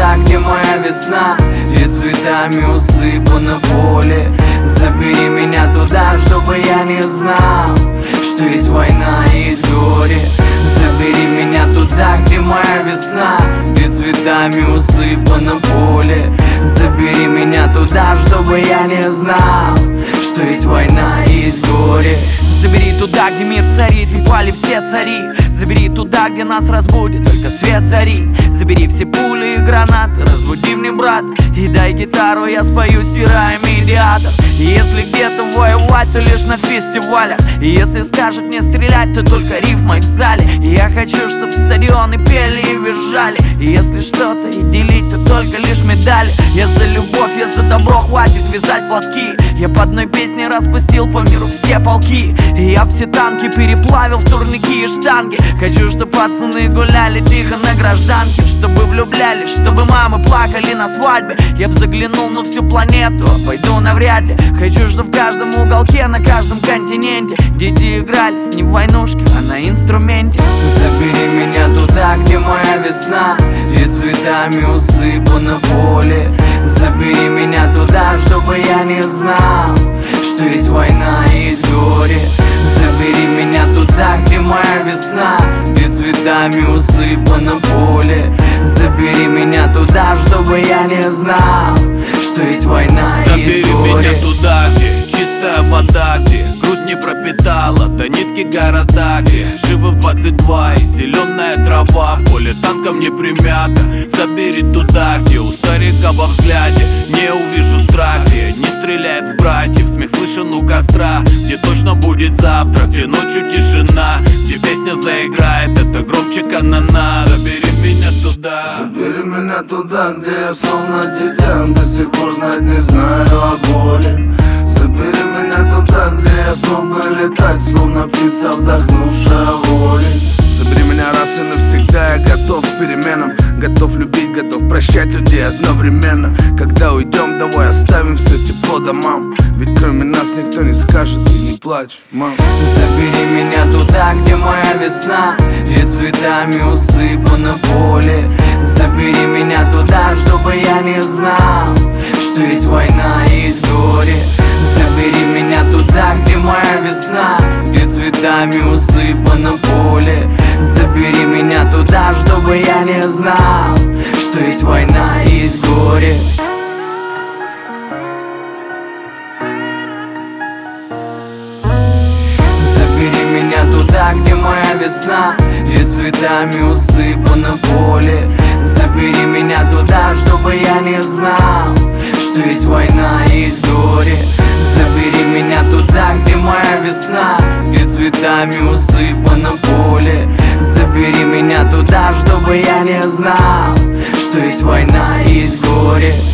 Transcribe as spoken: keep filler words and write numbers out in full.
туда, где моя весна, где цветами усыпано поле. Забери меня туда, чтобы я не знал, что есть война и есть горе. Забери меня туда, где моя весна, где цветами усыпано поле. Забери меня туда, чтобы я не знал, что есть война и есть горе. Забери туда, где мир царит и пали все цари. Забери туда, где нас разбудит только свет зари. Забери все пули и гранаты, разбуди мне брат, и дай гитару, я спою, стирая медиатор. И если где-то воевать, то лишь на фестивалях. И если скажут мне стрелять, то только рифмой в зале. И я хочу, чтоб стадионы пели и визжали. И если что-то и делить, то только лишь медали. Я за любовь, я за добро, хватит вязать платки. Я по одной песне распустил по миру все полки. И я все танки переплавил в турники и штанги. Хочу, чтоб пацаны гуляли тихо на гражданке, чтобы влюблялись, чтобы мамы плакали на свадьбе. Я б заглянул на всю планету, пойду навряд ли. Хочу, чтоб в каждом уголке, на каждом континенте дети игрались не в войнушке, а на инструменте. Забери меня туда, где моя весна, где цветами усыпано поле. Забери меня туда, чтобы я не знал, что есть война и есть горе. Забери меня туда, где моя весна, где цветами усыпано поле. Забери меня туда, чтобы я не знал, что есть война и есть горе. Забери меня туда, где чистая вода, где грусть не пропитала до нитки города, где живы в двадцать два и зеленая трава, в поле танком не примята. Забери туда, где у старика во взгляде не увижу страх, где не стреляет в братьев, смех слышен у костра, где точно будет завтра, где ночью тишина, где песня заиграет, это громче канона. Забери меня туда. Забери меня туда, где я словно дитя, до сих пор знать не знаю о боли. Забери меня туда, где я смог бы летать, словно птица, вдохнувшая воли. Забери меня раз и навсегда, я готов к переменам, готов любить, готов прощать людей одновременно. Когда уйдем, давай оставим все тепло домам, ведь кроме нас никто не скажет и не плачь, мам. Забери меня туда, где моя весна, где цветами усыпано поле. Забери меня туда, чтобы я не знал, что есть война и есть горе. Забери меня туда, где моя весна, где цветами усыпано поле. Забери меня туда, чтобы я не знал, что есть война и есть горе. Забери меня туда, где моя весна, где цветами усыпано поле. Забери меня туда, чтобы я не знал, что есть война и есть горе. Забери меня туда, где моя весна, где цветами усыпано поле. Забери меня туда, чтобы я не знал, что есть война и есть горе.